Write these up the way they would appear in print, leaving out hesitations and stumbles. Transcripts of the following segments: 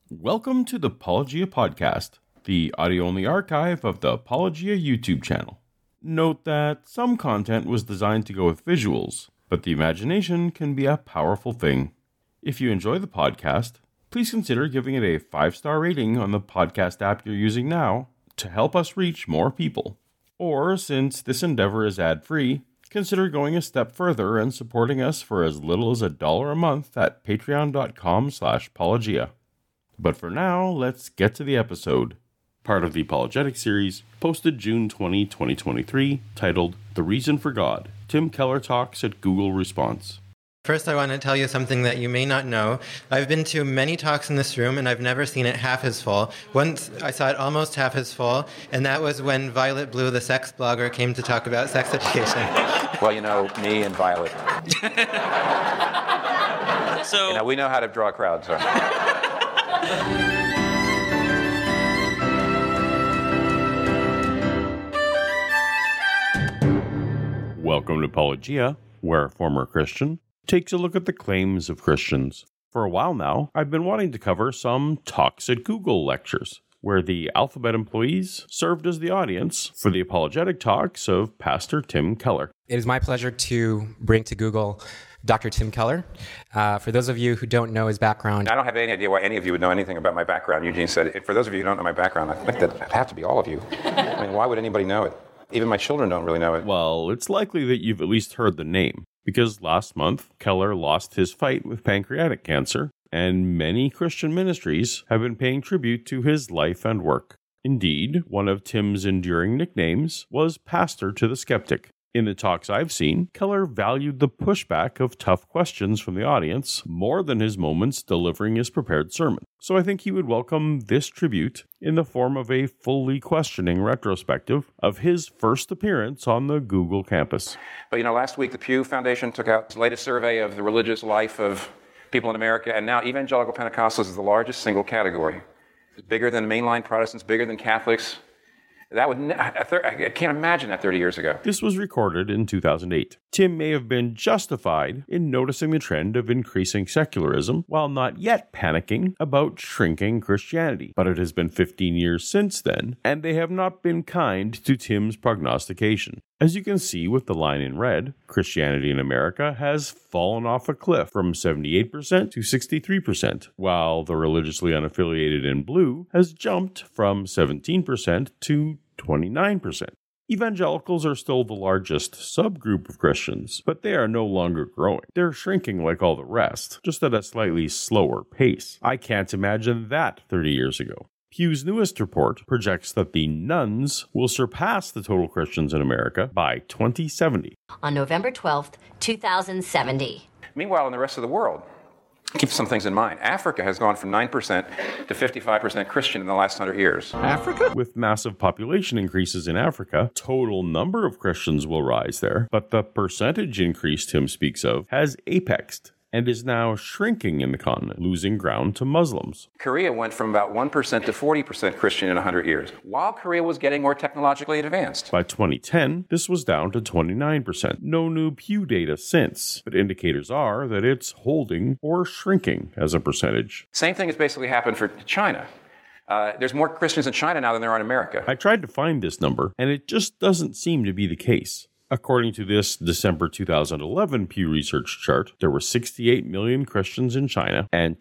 Welcome to the Apologia Podcast, the audio-only archive of the Apologia YouTube channel. Note that some content was designed to go with visuals, but the imagination can be a powerful thing. If you enjoy the podcast, please consider giving it a 5-star rating on the podcast app you're using now to help us reach more people. Or, since this endeavor is ad-free, consider going a step further and supporting us for as little as $1 a month at patreon.com/apologia. But for now, let's get to the episode. Part of the Apologetic series, posted June 20, 2023, titled The Reason for God. Tim Keller talks at Google Response. First, I want to tell you something that you may not know. I've been to many talks in this room, and I've never seen it half as full. Once, I saw it almost half as full, and that was when Violet Blue, the sex blogger, came to talk about sex education. Well, you know, me and Violet. So, You know, we know how to draw crowds. So. Welcome to Apologia, where a former Christian takes a look at the claims of Christians. For a while now, I've been wanting to cover some Talks at Google lectures, where the Alphabet employees served as the audience for the apologetic talks of Pastor Tim Keller. It is my pleasure to bring to Google Dr. Tim Keller. For those of you who don't know his background, I don't have any idea why any of you would know anything about my background. Eugene said, for those of you who don't know my background, I think that it'd have to be all of you. I mean, why would anybody know it? Even my children don't really know it. Well, it's likely that you've at least heard the name, because last month, Keller lost his fight with pancreatic cancer, and many Christian ministries have been paying tribute to his life and work. Indeed, one of Tim's enduring nicknames was Pastor to the Skeptic. In the talks I've seen, Keller valued the pushback of tough questions from the audience more than his moments delivering his prepared sermon. So I think he would welcome this tribute in the form of a fully questioning retrospective of his first appearance on the Google campus. But you know, last week the Pew Foundation took out its latest survey of the religious life of people in America, and now evangelical Pentecostals is the largest single category. It's bigger than mainline Protestants, bigger than Catholics. I can't imagine that 30 years ago. This was recorded in 2008. Tim may have been justified in noticing the trend of increasing secularism while not yet panicking about shrinking Christianity. But it has been 15 years since then, and they have not been kind to Tim's prognostication. As you can see with the line in red, Christianity in America has fallen off a cliff from 78% to 63%, while the religiously unaffiliated in blue has jumped from 17% to 29%. Evangelicals are still the largest subgroup of Christians, but they are no longer growing. They're shrinking like all the rest, just at a slightly slower pace. I can't imagine that 30 years ago. Pew's newest report projects that the nones will surpass the total Christians in America by 2070. On November 12th, 2070. Meanwhile, in the rest of the world, keep some things in mind. Africa has gone from 9% to 55% Christian in the last 100 years. Africa? With massive population increases in Africa, total number of Christians will rise there, but the percentage increase Tim speaks of has apexed and is now shrinking in the continent, losing ground to Muslims. Korea went from about 1% to 40% Christian in 100 years, while Korea was getting more technologically advanced. By 2010, this was down to 29%. No new Pew data since, but indicators are that it's holding or shrinking as a percentage. Same thing has basically happened for China. There's more Christians in China now than there are in America. I tried to find this number, and it just doesn't seem to be the case. According to this December 2011 Pew Research chart, there were 68 million Christians in China and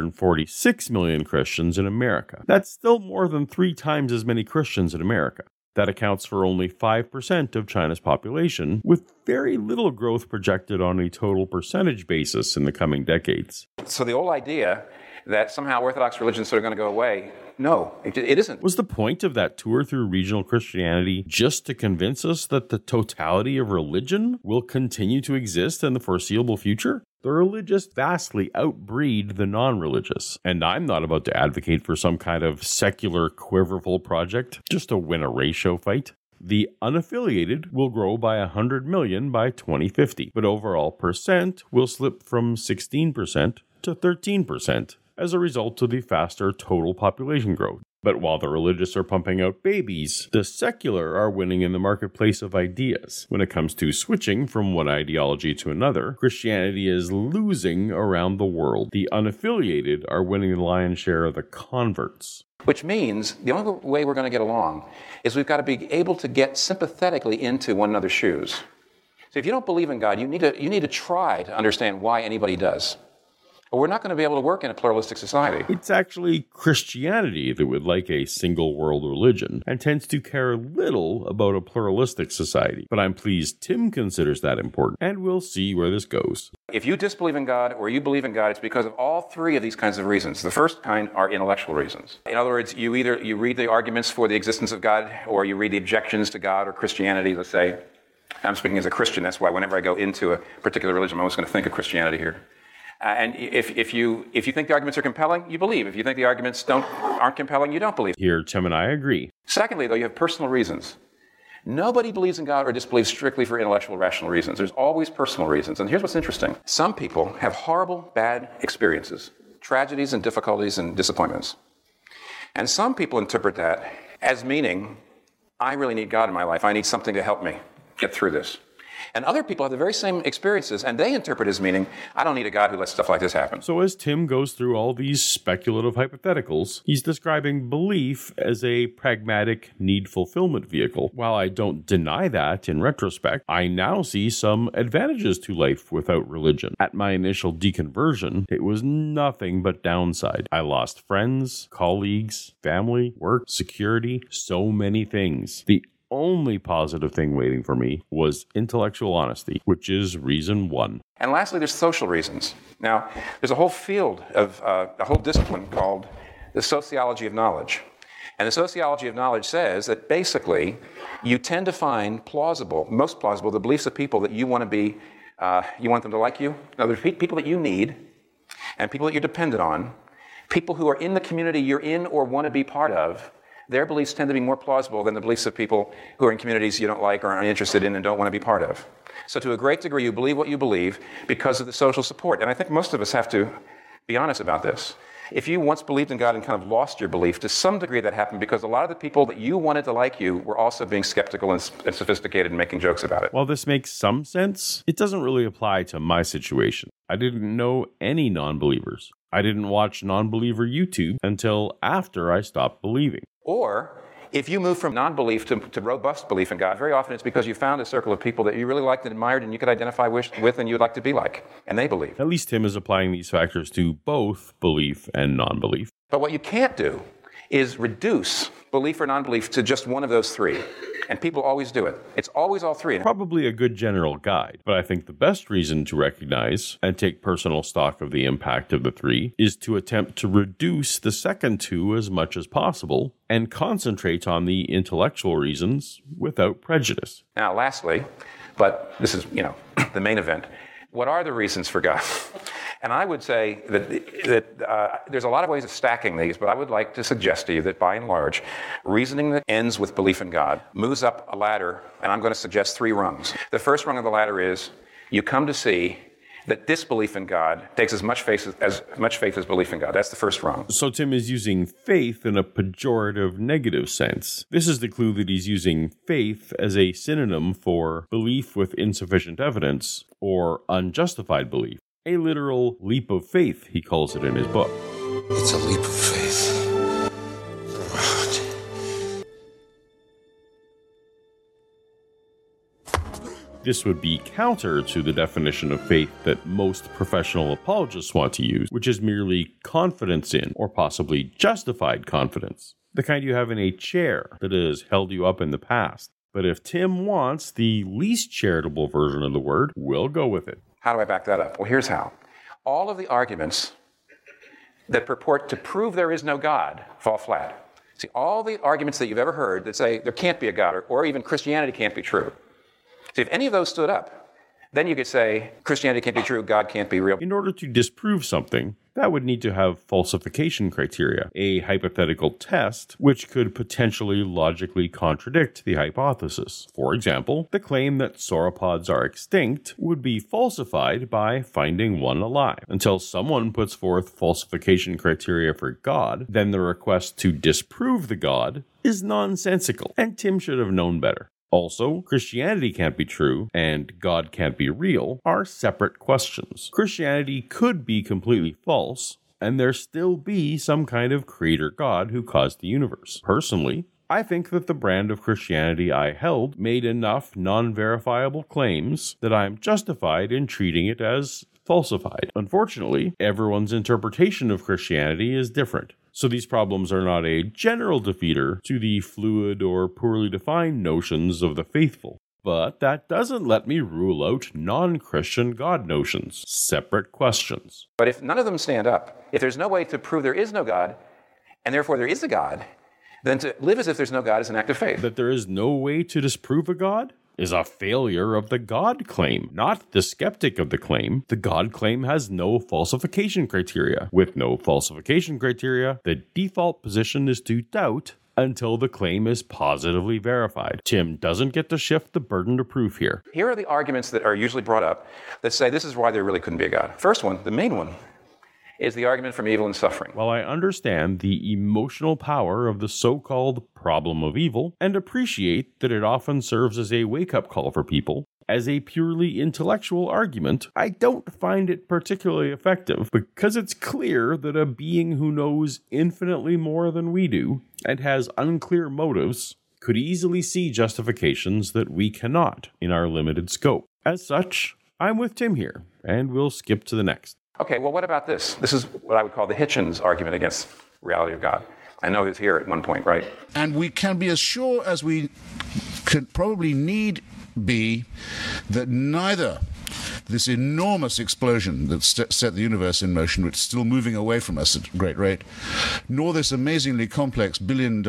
246 million Christians in America. That's still more than 3 times as many Christians in America. That accounts for only 5% of China's population, with very little growth projected on a total percentage basis in the coming decades. So the old idea that somehow Orthodox religion is sort of going to go away, no, it isn't. Was the point of that tour through regional Christianity just to convince us that the totality of religion will continue to exist in the foreseeable future? The religious vastly outbreed the non-religious, and I'm not about to advocate for some kind of secular quiverful project just to win a ratio fight. The unaffiliated will grow by 100 million by 2050, but overall percent will slip from 16% to 13%. as a result of the faster total population growth. But while the religious are pumping out babies, the secular are winning in the marketplace of ideas. When it comes to switching from one ideology to another, Christianity is losing around the world. The unaffiliated are winning the lion's share of the converts. Which means the only way we're going to get along is we've got to be able to get sympathetically into one another's shoes. So if you don't believe in God, you need to try to understand why anybody does. But we're not going to be able to work in a pluralistic society. It's actually Christianity that would like a single world religion and tends to care little about a pluralistic society. But I'm pleased Tim considers that important, and we'll see where this goes. If you disbelieve in God or you believe in God, it's because of all three of these kinds of reasons. The first kind are intellectual reasons. In other words, you read the arguments for the existence of God, or you read the objections to God or Christianity, let's say. I'm speaking as a Christian, that's why whenever I go into a particular religion, I'm always going to think of Christianity here. And if you think the arguments are compelling, you believe. If you think the arguments aren't compelling, you don't believe. Here, Tim and I agree. Secondly, though, you have personal reasons. Nobody believes in God or disbelieves strictly for intellectual, rational reasons. There's always personal reasons. And here's what's interesting. Some people have horrible, bad experiences, tragedies and difficulties and disappointments. And some people interpret that as meaning, I really need God in my life. I need something to help me get through this. And other people have the very same experiences, and they interpret as meaning, I don't need a God who lets stuff like this happen. So as Tim goes through all these speculative hypotheticals, he's describing belief as a pragmatic need fulfillment vehicle. While I don't deny that in retrospect, I now see some advantages to life without religion. At my initial deconversion, it was nothing but downside. I lost friends, colleagues, family, work, security, so many things. The only positive thing waiting for me was intellectual honesty, which is reason one. And lastly, there's social reasons. Now, there's a whole field of a whole discipline called the sociology of knowledge. And the sociology of knowledge says that basically you tend to find most plausible, the beliefs of people that you want to be, you want them to like you. Now, there's people that you need and people that you're dependent on, people who are in the community you're in or want to be part of. Their beliefs tend to be more plausible than the beliefs of people who are in communities you don't like or aren't interested in and don't want to be part of. So to a great degree, you believe what you believe because of the social support. And I think most of us have to be honest about this. If you once believed in God and kind of lost your belief, to some degree that happened because a lot of the people that you wanted to like you were also being skeptical and sophisticated and making jokes about it. While this makes some sense, it doesn't really apply to my situation. I didn't know any non-believers. I didn't watch non-believer YouTube until after I stopped believing. Or if you move from non-belief to robust belief in God, very often it's because you found a circle of people that you really liked and admired and you could identify with and you'd like to be like, and they believe. At least Tim is applying these factors to both belief and non-belief. But what you can't do is reduce belief or non-belief to just one of those three. And people always do it. It's always all three. Probably a good general guide, but I think the best reason to recognize and take personal stock of the impact of the three is to attempt to reduce the second two as much as possible and concentrate on the intellectual reasons without prejudice. Now, lastly, but this is, the main event, what are the reasons for God? And I would say that there's a lot of ways of stacking these, but I would like to suggest to you that by and large, reasoning that ends with belief in God moves up a ladder, and I'm going to suggest 3 rungs. The first rung of the ladder is you come to see that disbelief in God takes as much faith as belief in God. That's the first rung. So Tim is using faith in a pejorative negative sense. This is the clue that he's using faith as a synonym for belief with insufficient evidence or unjustified belief. A literal leap of faith, he calls it in his book. It's a leap of faith. This would be counter to the definition of faith that most professional apologists want to use, which is merely confidence in, or possibly justified confidence. The kind you have in a chair that has held you up in the past. But if Tim wants the least charitable version of the word, we'll go with it. How do I back that up? Well, here's how. All of the arguments that purport to prove there is no God fall flat. See, all the arguments that you've ever heard that say there can't be a God or even Christianity can't be true. See, if any of those stood up, then you could say Christianity can't be true, God can't be real. In order to disprove something, that would need to have falsification criteria, a hypothetical test which could potentially logically contradict the hypothesis. For example, the claim that sauropods are extinct would be falsified by finding one alive. Until someone puts forth falsification criteria for God, then the request to disprove the God is nonsensical, and Tim should have known better. Also, Christianity can't be true and God can't be real are separate questions. Christianity could be completely false, and there still be some kind of creator God who caused the universe. Personally, I think that the brand of Christianity I held made enough non-verifiable claims that I am justified in treating it as falsified. Unfortunately, everyone's interpretation of Christianity is different. So these problems are not a general defeater to the fluid or poorly defined notions of the faithful. But that doesn't let me rule out non-Christian God notions. Separate questions. But if none of them stand up, if there's no way to prove there is no God, and therefore there is a God, then to live as if there's no God is an act of faith. That there is no way to disprove a God is a failure of the God claim, not the skeptic of the claim. The God claim has no falsification criteria. With no falsification criteria, the default position is to doubt until the claim is positively verified. Tim doesn't get to shift the burden of proof here. Here are the arguments that are usually brought up that say this is why there really couldn't be a God. First one, the main one, is the argument from evil and suffering. While I understand the emotional power of the so-called problem of evil and appreciate that it often serves as a wake-up call for people, as a purely intellectual argument, I don't find it particularly effective because it's clear that a being who knows infinitely more than we do and has unclear motives could easily see justifications that we cannot in our limited scope. As such, I'm with Tim here, and we'll skip to the next. Okay, well, what about this? This is what I would call the Hitchens argument against reality of God. I know he was here at one point, right? And we can be as sure as we could probably need be that neither this enormous explosion that set the universe in motion, which is still moving away from us at a great rate, nor this amazingly complex billion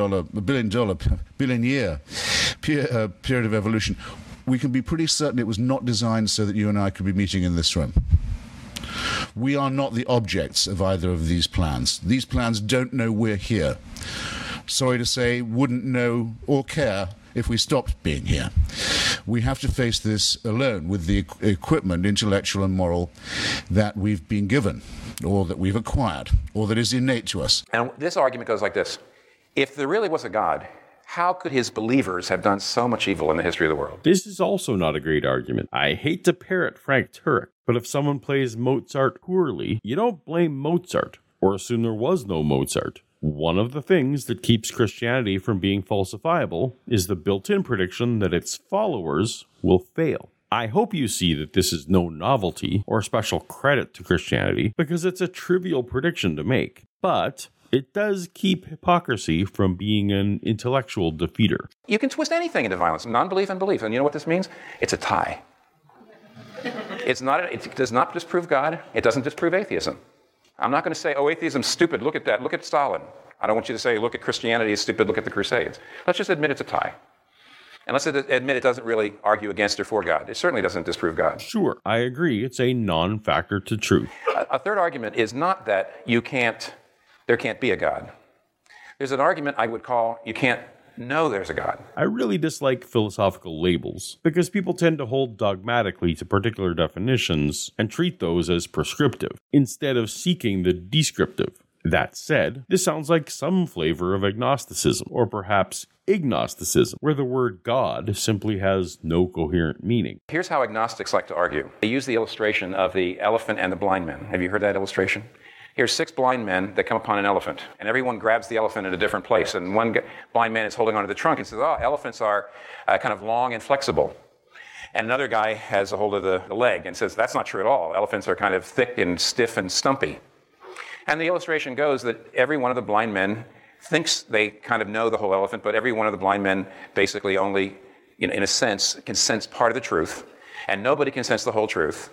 year period of evolution, we can be pretty certain it was not designed so that you and I could be meeting in this room. We are not the objects of either of these plans. These plans don't know we're here. Sorry to say, wouldn't know or care if we stopped being here. We have to face this alone with the equipment, intellectual and moral, that we've been given, or that we've acquired, or that is innate to us. And this argument goes like this. If there really was a God, how could his believers have done so much evil in the history of the world? This is also not a great argument. I hate to parrot Frank Turek, but if someone plays Mozart poorly, you don't blame Mozart, or assume there was no Mozart. One of the things that keeps Christianity from being falsifiable is the built-in prediction that its followers will fail. I hope you see that this is no novelty or special credit to Christianity, because it's a trivial prediction to make. But it does keep hypocrisy from being an intellectual defeater. You can twist anything into violence, non-belief and belief. And you know what this means? It's a tie. It does not disprove God. It doesn't disprove atheism. I'm not going to say, oh, atheism's stupid, look at that, look at Stalin. I don't want you to say, look at Christianity, it's stupid, look at the Crusades. Let's just admit it's a tie. And let's admit it doesn't really argue against or for God. It certainly doesn't disprove God. Sure, I agree, it's a non-factor to truth. A third argument is not that there can't be a God. There's an argument I would call you can't know there's a God. I really dislike philosophical labels because people tend to hold dogmatically to particular definitions and treat those as prescriptive instead of seeking the descriptive. That said, this sounds like some flavor of agnosticism, or perhaps ignosticism, where the word God simply has no coherent meaning. Here's how agnostics like to argue. They use the illustration of the elephant and the blind man. Have you heard that illustration? Here's 6 blind men that come upon an elephant, and everyone grabs the elephant in a different place. And one blind man is holding onto the trunk and says, oh, elephants are kind of long and flexible. And another guy has a hold of the leg and says, that's not true at all. Elephants are kind of thick and stiff and stumpy. And the illustration goes that every one of the blind men thinks they kind of know the whole elephant, but every one of the blind men basically only, in a sense, can sense part of the truth, and nobody can sense the whole truth.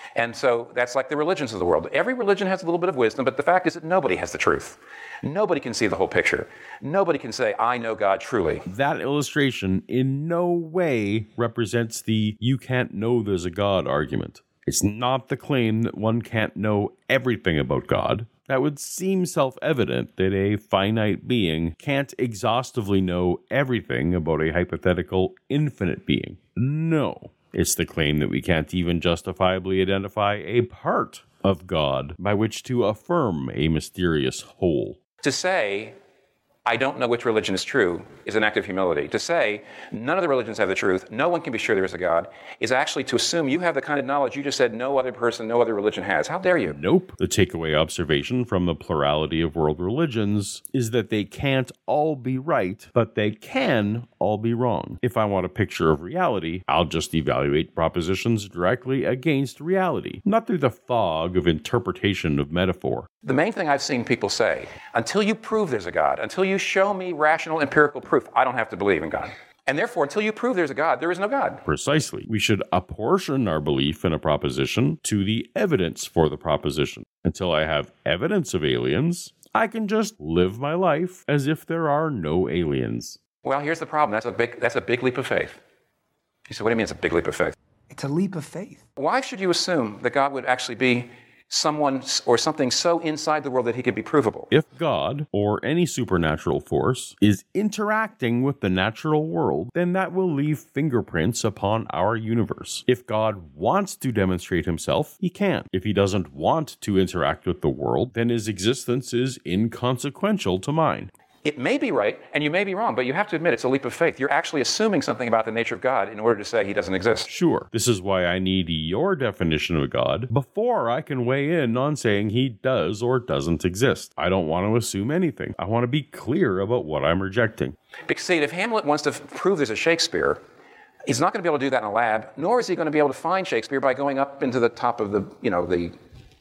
And so that's like the religions of the world. Every religion has a little bit of wisdom, but the fact is that nobody has the truth. Nobody can see the whole picture. Nobody can say, I know God truly. That illustration in no way represents the "you can't know there's a God" argument. It's not the claim that one can't know everything about God. That would seem self-evident that a finite being can't exhaustively know everything about a hypothetical infinite being. No. It's the claim that we can't even justifiably identify a part of God by which to affirm a mysterious whole. To say, I don't know which religion is true, is an act of humility. To say, none of the religions have the truth, no one can be sure there is a God, is actually to assume you have the kind of knowledge you just said no other person, no other religion has. How dare you? Nope. The takeaway observation from the plurality of world religions is that they can't all be right, but they can all be wrong. If I want a picture of reality, I'll just evaluate propositions directly against reality, not through the fog of interpretation of metaphor. The main thing I've seen people say, until you prove there's a God, until you show me rational empirical proof, I don't have to believe in God. And therefore, until you prove there's a God, there is no God. Precisely. We should apportion our belief in a proposition to the evidence for the proposition. Until I have evidence of aliens, I can just live my life as if there are no aliens. Well, here's the problem. That's a big leap of faith. You say, what do you mean it's a big leap of faith? It's a leap of faith. Why should you assume that God would actually be someone or something so inside the world that he could be provable? If God, or any supernatural force, is interacting with the natural world, then that will leave fingerprints upon our universe. If God wants to demonstrate himself, he can. If he doesn't want to interact with the world, then his existence is inconsequential to mine. It may be right, and you may be wrong, but you have to admit it's a leap of faith. You're actually assuming something about the nature of God in order to say he doesn't exist. Sure, this is why I need your definition of God before I can weigh in on saying he does or doesn't exist. I don't want to assume anything. I want to be clear about what I'm rejecting. Because see, if Hamlet wants to prove there's a Shakespeare, he's not going to be able to do that in a lab, nor is he going to be able to find Shakespeare by going up into the top of the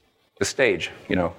stage,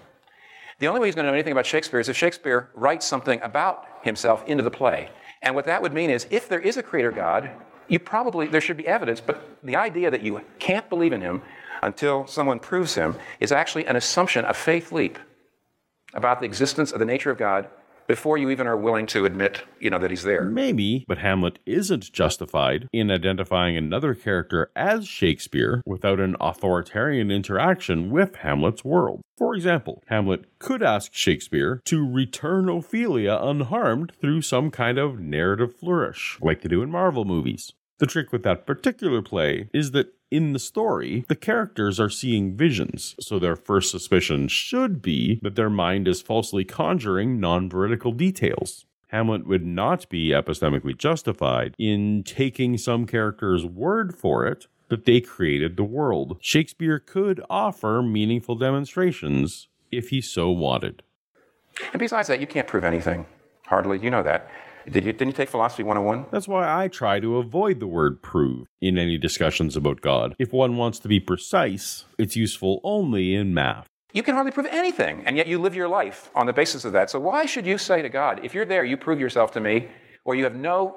The only way he's going to know anything about Shakespeare is if Shakespeare writes something about himself into the play. And what that would mean is, if there is a creator God, there should be evidence, but the idea that you can't believe in him until someone proves him is actually an assumption, a faith leap about the existence of the nature of God before you even are willing to admit, that he's there. Maybe, but Hamlet isn't justified in identifying another character as Shakespeare without an authoritarian interaction with Hamlet's world. For example, Hamlet could ask Shakespeare to return Ophelia unharmed through some kind of narrative flourish, like they do in Marvel movies. The trick with that particular play is that in the story, the characters are seeing visions, so their first suspicion should be that their mind is falsely conjuring non-veridical details. Hamlet would not be epistemically justified in taking some character's word for it that they created the world. Shakespeare could offer meaningful demonstrations if he so wanted. And besides that, you can't prove anything. Hardly. You know that. Didn't you take Philosophy 101? That's why I try to avoid the word prove in any discussions about God. If one wants to be precise, it's useful only in math. You can hardly prove anything, and yet you live your life on the basis of that. So why should you say to God, if you're there, you prove yourself to me, or you have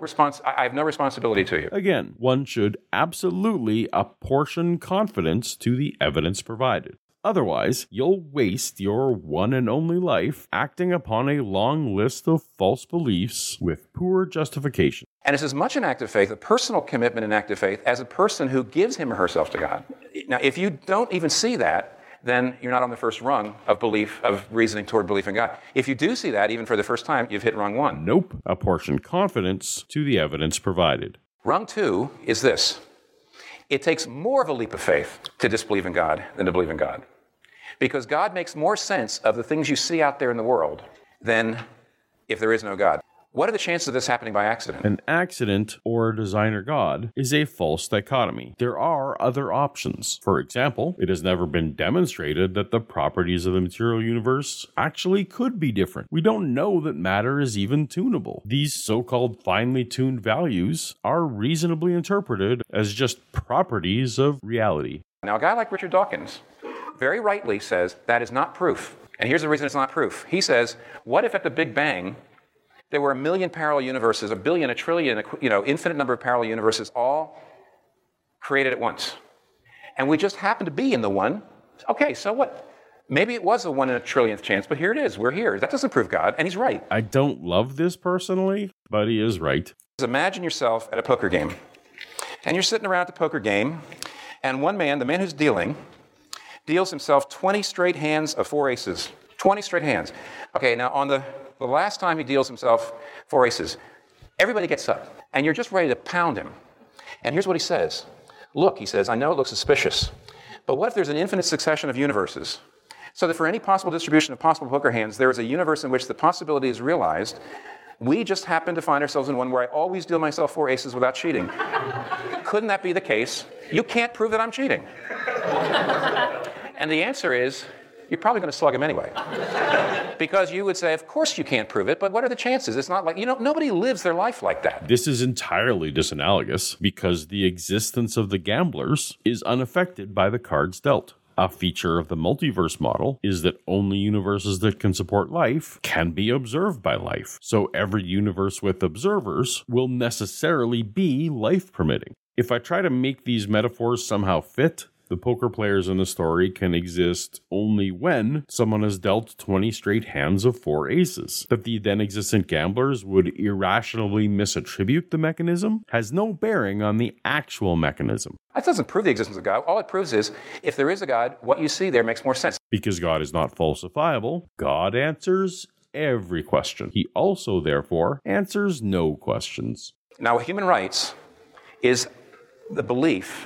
I have no responsibility to you? Again, one should absolutely apportion confidence to the evidence provided. Otherwise, you'll waste your one and only life acting upon a long list of false beliefs with poor justification. And it's as much an act of faith, a personal commitment and act of faith, as a person who gives him or herself to God. Now, if you don't even see that, then you're not on the first rung of belief, of reasoning toward belief in God. If you do see that, even for the first time, you've hit rung 1. Nope. Apportion confidence to the evidence provided. Rung 2 is this. It takes more of a leap of faith to disbelieve in God than to believe in God. Because God makes more sense of the things you see out there in the world than if there is no God. What are the chances of this happening by accident? An accident or a designer God is a false dichotomy. There are other options. For example, it has never been demonstrated that the properties of the material universe actually could be different. We don't know that matter is even tunable. These so-called finely tuned values are reasonably interpreted as just properties of reality. Now, a guy like Richard Dawkins very rightly says that is not proof. And here's the reason it's not proof. He says, what if at the Big Bang there were a million parallel universes, a billion, a trillion, infinite number of parallel universes all created at once? and we just happen to be in the one. Okay, so what? Maybe it was a 1 in a trillionth chance, but here it is. We're here. That doesn't prove God, and he's right. I don't love this personally, but he is right. Imagine yourself at a poker game, and you're sitting around at the poker game, and one man, the man who's dealing, deals himself 20 straight hands of 4 aces. 20 straight hands. Okay, now on the last time he deals himself 4 aces, everybody gets up, and you're just ready to pound him. And here's what he says. Look, he says, I know it looks suspicious, but what if there's an infinite succession of universes? So that for any possible distribution of possible poker hands, there is a universe in which the possibility is realized. We just happen to find ourselves in one where I always deal myself 4 aces without cheating. Couldn't that be the case? You can't prove that I'm cheating. And the answer is, you're probably going to slug him anyway. Because you would say, of course you can't prove it, but what are the chances? It's not like, nobody lives their life like that. This is entirely disanalogous because the existence of the gamblers is unaffected by the cards dealt. A feature of the multiverse model is that only universes that can support life can be observed by life. So every universe with observers will necessarily be life permitting. If I try to make these metaphors somehow fit, the poker players in the story can exist only when someone has dealt 20 straight hands of 4 aces. That the then existent gamblers would irrationally misattribute the mechanism has no bearing on the actual mechanism. That doesn't prove the existence of God. All it proves is, if there is a God, what you see there makes more sense. Because God is not falsifiable, God answers every question. He also, therefore, answers no questions. Now, human rights is the belief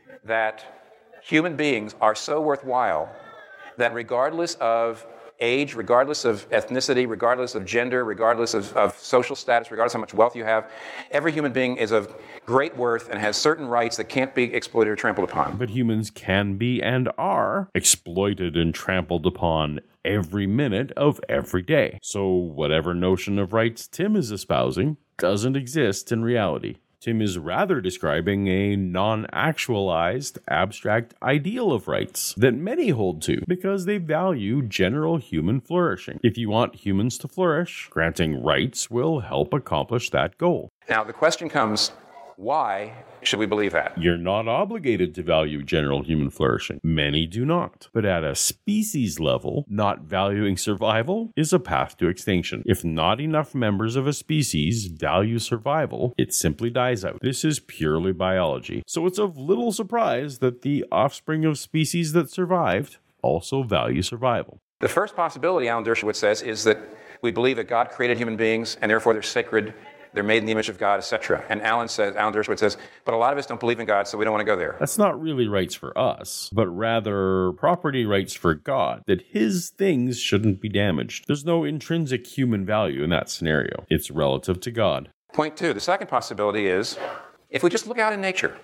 that human beings are so worthwhile that regardless of age, regardless of ethnicity, regardless of gender, regardless of social status, regardless of how much wealth you have, every human being is of great worth and has certain rights that can't be exploited or trampled upon. But humans can be and are exploited and trampled upon every minute of every day. So whatever notion of rights Tim is espousing doesn't exist in reality. Tim is rather describing a non-actualized, abstract ideal of rights that many hold to because they value general human flourishing. If you want humans to flourish, granting rights will help accomplish that goal. Now, the question comes, why should we believe that? You're not obligated to value general human flourishing. Many do not. But at a species level, not valuing survival is a path to extinction. If not enough members of a species value survival, it simply dies out. This is purely biology. So it's of little surprise that the offspring of species that survived also value survival. The first possibility, Alan Dershowitz says, is that we believe that God created human beings and therefore they're sacred. They're made in the image of God, etc. And Alan Dershowitz says, but a lot of us don't believe in God, so we don't want to go there. That's not really rights for us, but rather property rights for God, that his things shouldn't be damaged. There's no intrinsic human value in that scenario. It's relative to God. Point 2, the second possibility is, if we just look out in nature,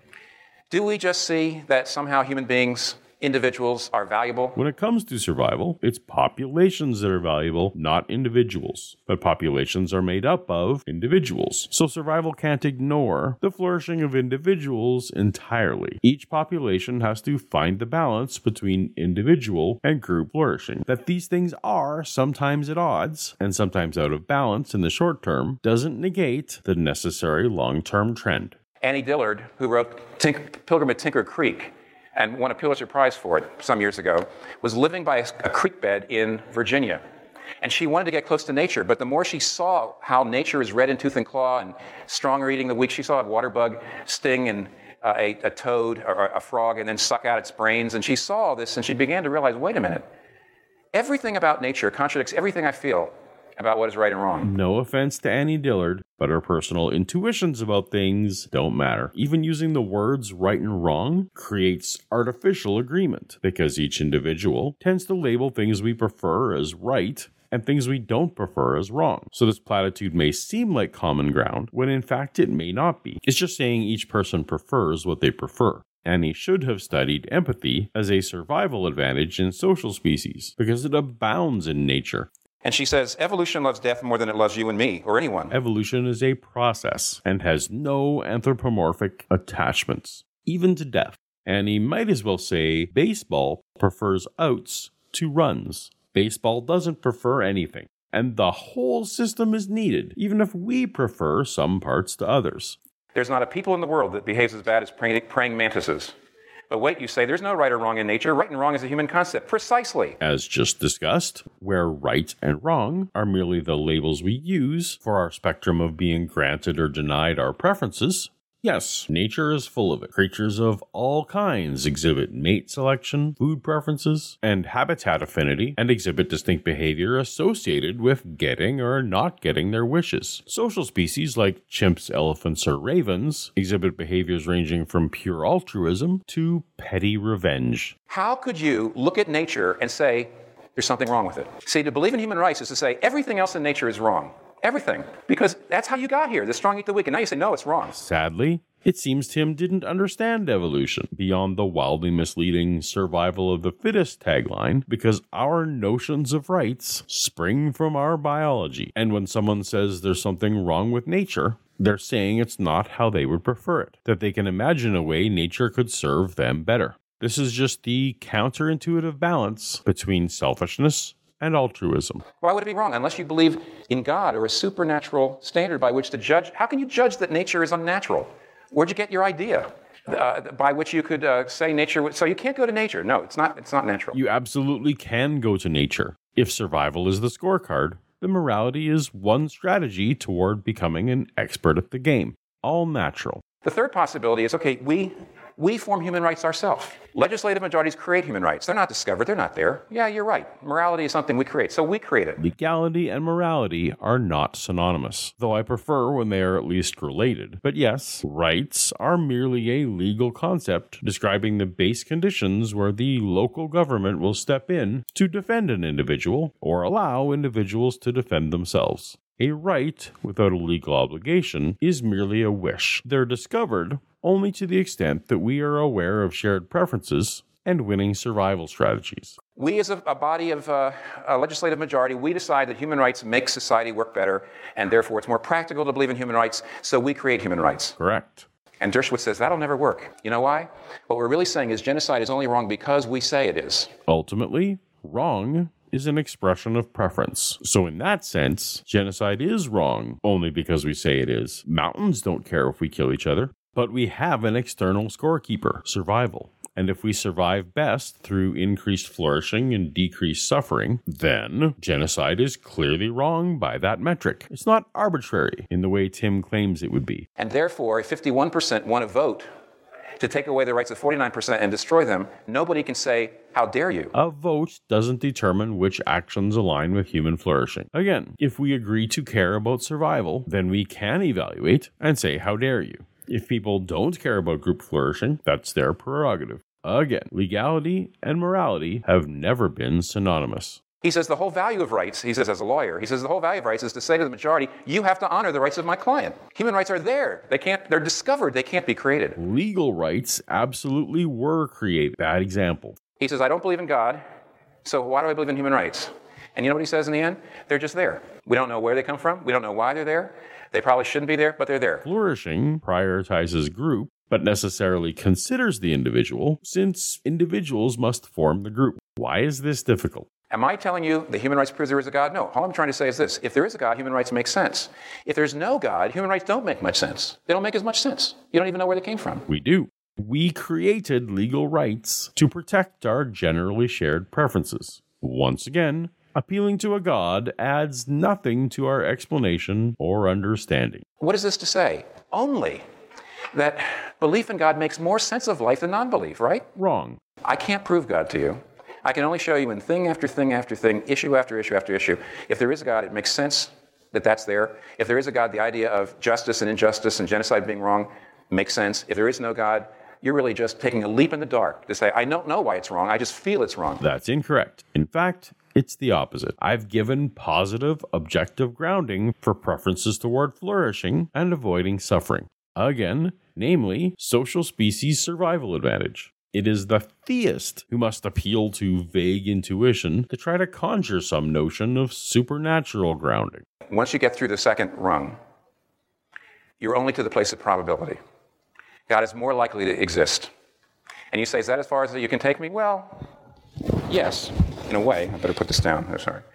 do we just see that somehow human beings, individuals, are valuable? When it comes to survival, it's populations that are valuable, not individuals. But populations are made up of individuals. So survival can't ignore the flourishing of individuals entirely. Each population has to find the balance between individual and group flourishing. That these things are sometimes at odds and sometimes out of balance in the short term doesn't negate the necessary long-term trend. Annie Dillard, who wrote Pilgrim at Tinker Creek, and won a Pulitzer Prize for it some years ago, was living by a creek bed in Virginia. And she wanted to get close to nature, but the more she saw how nature is red in tooth and claw and strong are eating the weak, she saw a water bug sting and a toad or a frog and then suck out its brains. And she saw all this and she began to realize, wait a minute, everything about nature contradicts everything I feel about what is right and wrong. No offense to Annie Dillard, but her personal intuitions about things don't matter. Even using the words right and wrong creates artificial agreement, because each individual tends to label things we prefer as right and things we don't prefer as wrong. So this platitude may seem like common ground, when in fact it may not be. It's just saying each person prefers what they prefer. Annie should have studied empathy as a survival advantage in social species, because it abounds in nature. And she says, evolution loves death more than it loves you and me, or anyone. Evolution is a process and has no anthropomorphic attachments, even to death. And he might as well say baseball prefers outs to runs. Baseball doesn't prefer anything. And the whole system is needed, even if we prefer some parts to others. There's not a people in the world that behaves as bad as praying mantises. But wait, you say there's no right or wrong in nature. Right and wrong is a human concept. Precisely. As just discussed, where right and wrong are merely the labels we use for our spectrum of being granted or denied our preferences, yes, nature is full of it. Creatures of all kinds exhibit mate selection, food preferences, and habitat affinity, and exhibit distinct behavior associated with getting or not getting their wishes. Social species like chimps, elephants, or ravens exhibit behaviors ranging from pure altruism to petty revenge. How could you look at nature and say there's something wrong with it? See, to believe in human rights is to say everything else in nature is wrong. Everything. Because that's how you got here. The strong eat the weak. And now you say, no, it's wrong. Sadly, it seems Tim didn't understand evolution beyond the wildly misleading survival of the fittest tagline, because our notions of rights spring from our biology. And when someone says there's something wrong with nature, they're saying it's not how they would prefer it, that they can imagine a way nature could serve them better. This is just the counterintuitive balance between selfishness and altruism. Why would it be wrong? Unless you believe in God or a supernatural standard by which to judge. How can you judge that nature is unnatural? Where'd you get your idea by which you could say nature? So you can't go to nature. No, it's not natural. You absolutely can go to nature. If survival is the scorecard, then morality is one strategy toward becoming an expert at the game. All natural. The third possibility is, okay, we form human rights ourselves. Legislative majorities create human rights. They're not discovered. They're not there. Yeah, you're right. Morality is something we create. So we create it. Legality and morality are not synonymous, though I prefer when they are at least related. But yes, rights are merely a legal concept describing the base conditions where the local government will step in to defend an individual or allow individuals to defend themselves. A right without a legal obligation is merely a wish. They're discovered only to the extent that we are aware of shared preferences and winning survival strategies. We as a body of a legislative majority, we decide that human rights make society work better, and therefore it's more practical to believe in human rights, so we create human rights. Correct. And Dershowitz says that'll never work. You know why? What we're really saying is genocide is only wrong because we say it is. Ultimately, wrong is an expression of preference. So in that sense, genocide is wrong only because we say it is. Mountains don't care if we kill each other. But we have an external scorekeeper, survival. And if we survive best through increased flourishing and decreased suffering, then genocide is clearly wrong by that metric. It's not arbitrary in the way Tim claims it would be. And therefore, if 51% want to vote to take away the rights of 49% and destroy them, nobody can say, how dare you? A vote doesn't determine which actions align with human flourishing. Again, if we agree to care about survival, then we can evaluate and say, how dare you? If people don't care about group flourishing, that's their prerogative. Again, legality and morality have never been synonymous. He says the whole value of rights, he says as a lawyer, he says the whole value of rights is to say to the majority, you have to honor the rights of my client. Human rights are there. They're discovered. They can't be created. Legal rights absolutely were created. Bad example. He says, I don't believe in God, so why do I believe in human rights? And you know what he says in the end? They're just there. We don't know where they come from. We don't know why they're there. They probably shouldn't be there, but they're there. Flourishing prioritizes group, but necessarily considers the individual, since individuals must form the group. Why is this difficult? Am I telling you that human rights proves there is a God? No. All I'm trying to say is this. If there is a God, human rights make sense. If there's no God, human rights don't make much sense. They don't make as much sense. You don't even know where they came from. We do. We created legal rights to protect our generally shared preferences. Once again, appealing to a God adds nothing to our explanation or understanding. What is this to say? Only that belief in God makes more sense of life than non-belief, right? Wrong. I can't prove God to you. I can only show you in thing after thing after thing, issue after issue after issue. If there is a God, it makes sense that that's there. If there is a God, the idea of justice and injustice and genocide being wrong makes sense. If there is no God, you're really just taking a leap in the dark to say, I don't know why it's wrong, I just feel it's wrong. That's incorrect. In fact, it's the opposite. I've given positive, objective grounding for preferences toward flourishing and avoiding suffering. Again, namely, social species survival advantage. It is the theist who must appeal to vague intuition to try to conjure some notion of supernatural grounding. Once you get through the second rung, you're only to the place of probability. God is more likely to exist. And you say, is that as far as you can take me? Well, yes, in a way. I better put this down. I'm sorry.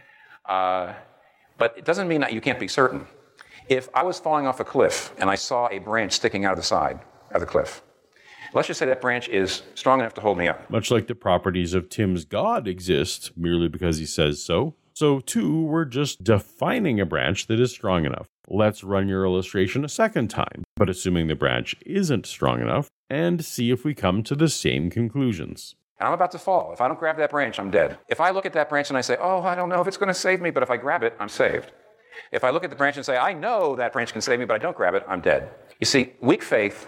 But it doesn't mean that you can't be certain. If I was falling off a cliff and I saw a branch sticking out of the side of the cliff, Let's just say that branch is strong enough to hold me up. Much like the properties of Tim's God exist merely because he says so, so too we're just defining a branch that is strong enough. Let's run your illustration a second time, but assuming the branch isn't strong enough, and see if we come to the same conclusions. I'm about to fall. If I don't grab that branch, I'm dead. If I look at that branch and I say, oh, I don't know if it's going to save me, but if I grab it, I'm saved. If I look at the branch and say, I know that branch can save me, but I don't grab it, I'm dead. You see, weak faith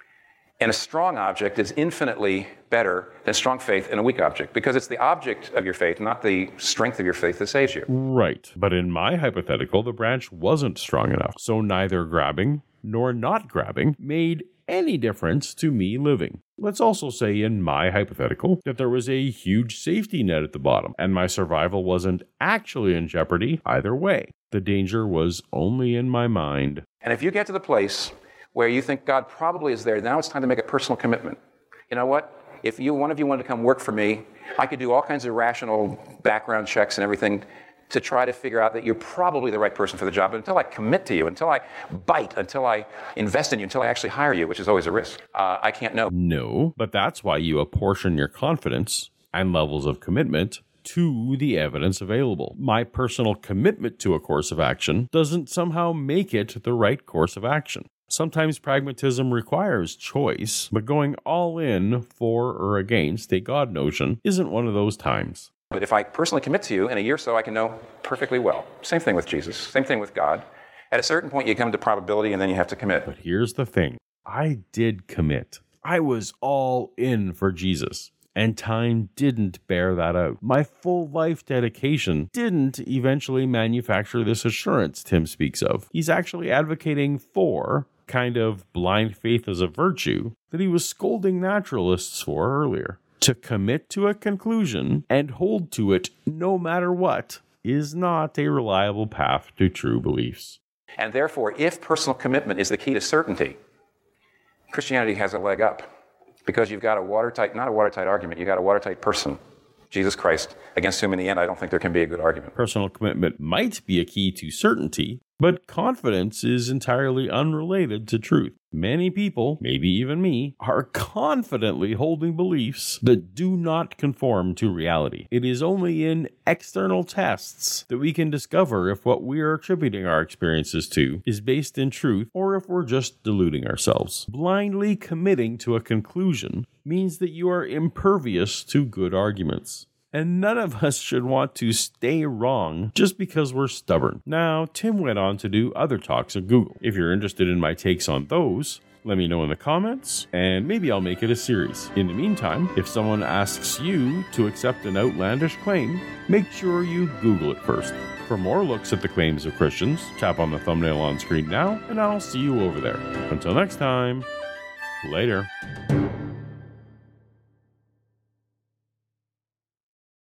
in a strong object is infinitely better than strong faith in a weak object, because it's the object of your faith, not the strength of your faith, that saves you. Right, but in my hypothetical, the branch wasn't strong enough, so neither grabbing nor not grabbing made any difference to me living. Let's also say in my hypothetical that there was a huge safety net at the bottom, and my survival wasn't actually in jeopardy either way. The danger was only in my mind. And if you get to the place where you think God probably is there, now it's time to make a personal commitment. You know what? If one of you wanted to come work for me, I could do all kinds of rational background checks and everything to try to figure out that you're probably the right person for the job. But until I commit to you, until I bite, until I invest in you, until I actually hire you, which is always a risk, I can't know. No, but that's why you apportion your confidence and levels of commitment to the evidence available. My personal commitment to a course of action doesn't somehow make it the right course of action. Sometimes pragmatism requires choice, but going all in for or against a God notion isn't one of those times. But if I personally commit to you, in a year or so, I can know perfectly well. Same thing with Jesus, same thing with God. At a certain point, you come to probability, and then you have to commit. But here's the thing. I did commit. I was all in for Jesus. And time didn't bear that out. My full life dedication didn't eventually manufacture this assurance Tim speaks of. He's actually advocating for kind of blind faith as a virtue that he was scolding naturalists for earlier. To commit to a conclusion and hold to it no matter what is not a reliable path to true beliefs. And therefore, if personal commitment is the key to certainty, Christianity has a leg up. Because you've got not a watertight argument, you've got a watertight person, Jesus Christ, against whom in the end I don't think there can be a good argument. Personal commitment might be a key to certainty, but confidence is entirely unrelated to truth. Many people, maybe even me, are confidently holding beliefs that do not conform to reality. It is only in external tests that we can discover if what we are attributing our experiences to is based in truth or if we're just deluding ourselves. Blindly committing to a conclusion means that you are impervious to good arguments. And none of us should want to stay wrong just because we're stubborn. Now, Tim went on to do other talks at Google. If you're interested in my takes on those, let me know in the comments, and maybe I'll make it a series. In the meantime, if someone asks you to accept an outlandish claim, make sure you Google it first. For more looks at the claims of Christians, tap on the thumbnail on screen now, and I'll see you over there. Until next time, later.